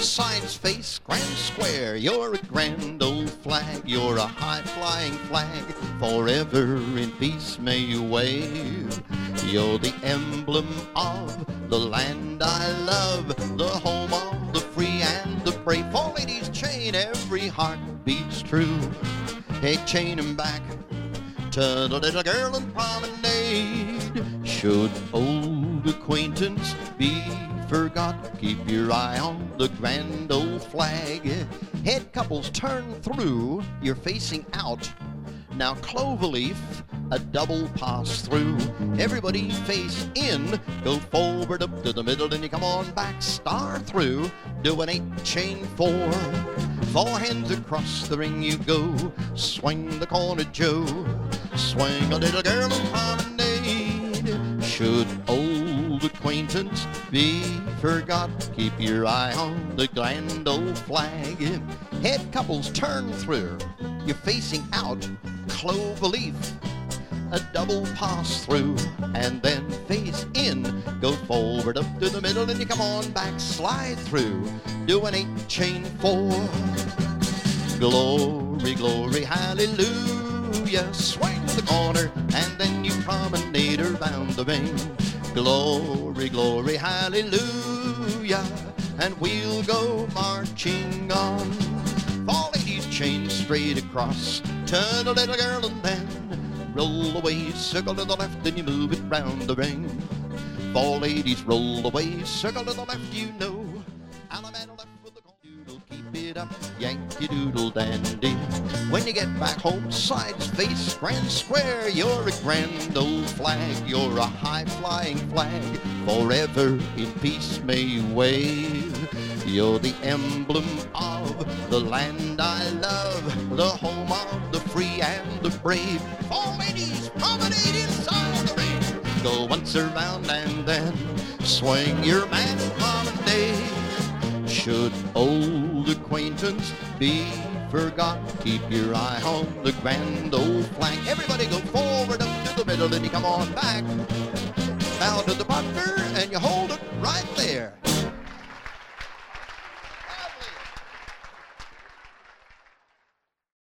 sides face grand square. You're a grand old flag, you're a high-flying flag. Forever in peace may you wave. You're the emblem of the land I love, the home of the free and the brave. For ladies chain, every heart beats true. Hey, chain 'em back to the little girl in promenade. Should old acquaintance be forgot, keep your eye on the grand old flag. Head couples turn through, you're facing out. Now cloverleaf, a double pass through. Everybody face in, go forward up to the middle, and you come on back, star through. Do an 8-chain 4. 4 hands across the ring you go. Swing the corner, Joe. Swing a little girl in promenade. Should old acquaintance be forgot, keep your eye on the grand old flag. Head couples turn through, you're facing out. Cloverleaf, a double pass through, and then face in. Go forward up to the middle, and you come on back, slide through. Do an 8-chain 4. Glory, glory, hallelujah. Swing the corner, and then you promenade around the ring. Glory, glory, hallelujah. And we'll go marching on. Fall ladies chain straight across. Turn a little girl and then roll away, circle to the left, and you move it round the ring. Four ladies roll away, circle to the left, you know. Allemande left with the doodle, keep it up, Yankee Doodle Dandy. When you get back home, sides face grand square. You're a grand old flag, you're a high-flying flag. Forever in peace may you wave. You're the emblem of the land I love, the home of the free and the brave. All ladies promenade inside the ring. Go once around and then swing your man promenade. Should old acquaintance be forgot, keep your eye on the grand old flag. Everybody go forward up to the middle, and you come on back. Bow to the partner.